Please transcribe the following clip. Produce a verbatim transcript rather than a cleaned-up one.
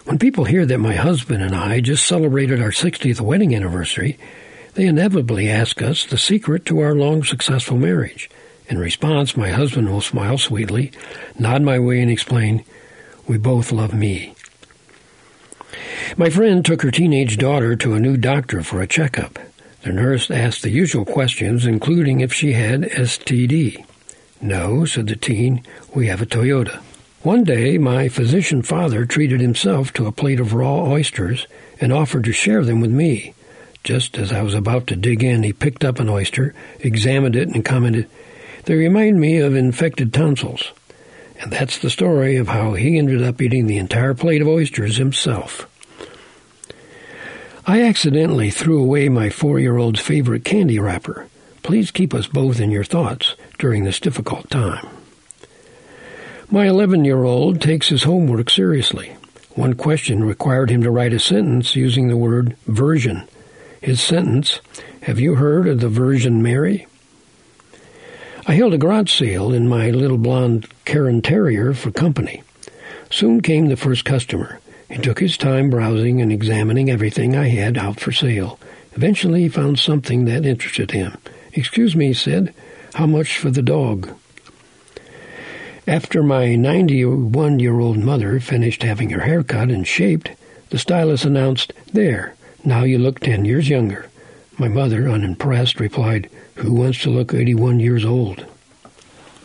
When people hear that my husband and I just celebrated our sixtieth wedding anniversary, they inevitably ask us the secret to our long, successful marriage. In response, my husband will smile sweetly, nod my way, and explain, "We both love me." My friend took her teenage daughter to a new doctor for a checkup. The nurse asked the usual questions, including if she had S T D. "No," said the teen, "we have a Toyota." One day, my physician father treated himself to a plate of raw oysters and offered to share them with me. Just as I was about to dig in, he picked up an oyster, examined it, and commented, "They remind me of infected tonsils." And that's the story of how he ended up eating the entire plate of oysters himself. I accidentally threw away my four-year-old's favorite candy wrapper. Please keep us both in your thoughts during this difficult time. My eleven-year-old takes his homework seriously. One question required him to write a sentence using the word Virgin. His sentence, "Have you heard of the Virgin Mary?" I held a garage sale in my little blonde Cairn Terrier for company. Soon came the first customer. He took his time browsing and examining everything I had out for sale. Eventually he found something that interested him. "Excuse me," he said, "how much for the dog?" After my ninety-one-year-old mother finished having her hair cut and shaped, the stylist announced, "There, now you look ten years younger." My mother, unimpressed, replied, "Who wants to look eighty-one years old?"